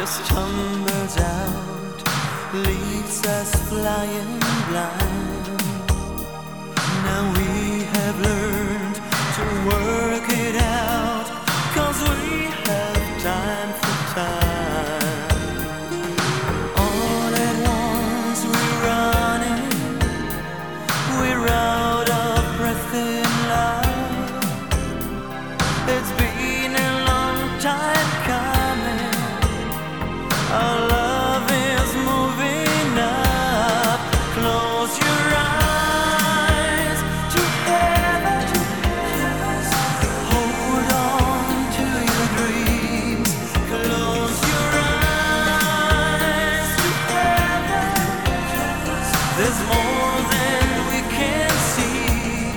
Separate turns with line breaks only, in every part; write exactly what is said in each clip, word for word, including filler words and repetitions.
just tumbles out, leaves us flying blind. Now we have learned to work it out, 'cause we have time for time. All at once we're running, we're out of breath in love. It's been a long time coming, our love is moving up. Close your eyes to heaven, hold on to your dreams. Close your eyes to heaven, there's more than we can see.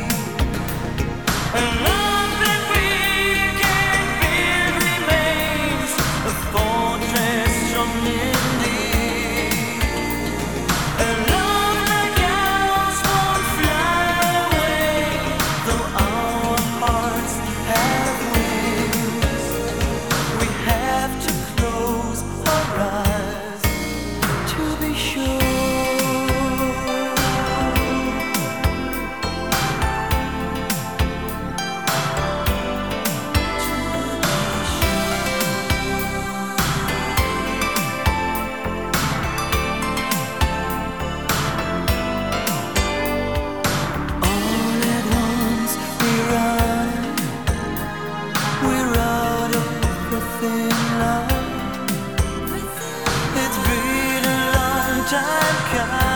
And love that we can build remains a fortress from indeed. A love like ours won't fly away, though our hearts have wings. We have to close our eyes to be sure. All at once we run, we're out of breath in love. It's been a long time coming.